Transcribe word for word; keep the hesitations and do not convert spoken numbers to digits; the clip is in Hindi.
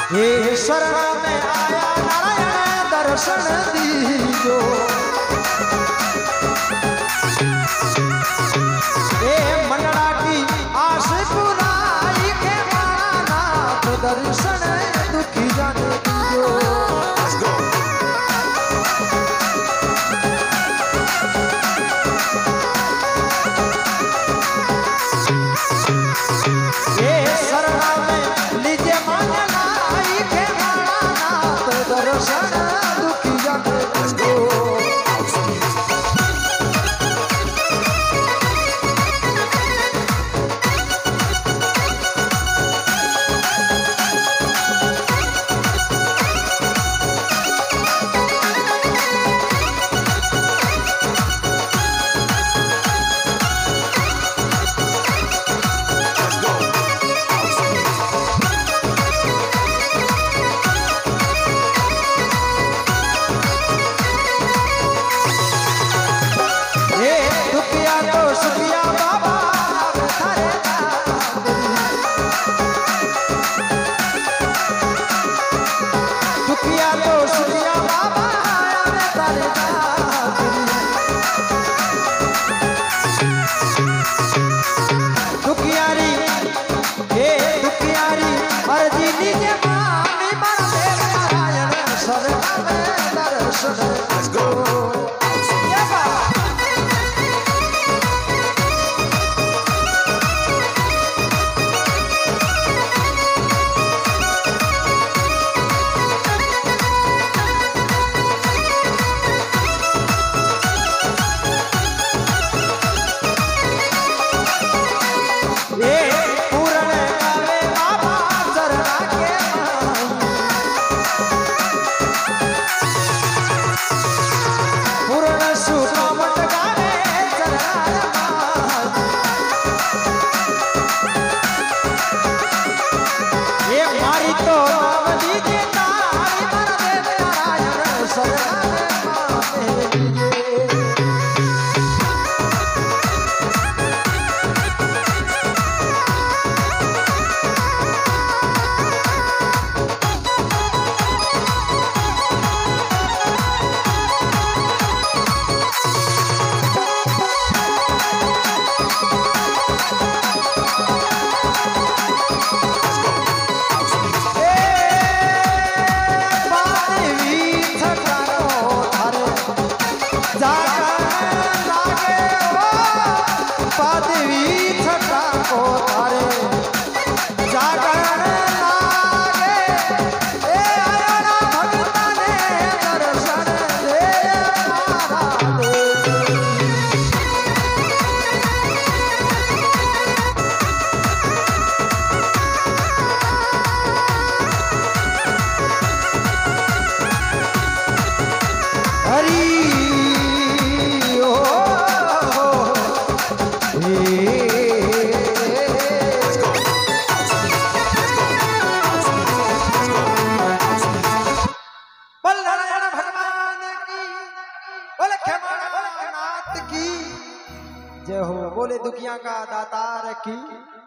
हे शरण में आया नारायण दर्शन दीजो। हे मंडला की आस पुराई के माना तो दर्शन दुखी जाने दीजो। हे शरण में लीजे मंडला के माना तो दर्शन दुखी जाने दीजो। Let's go. जय हो, बोले दुखिया का दातार की।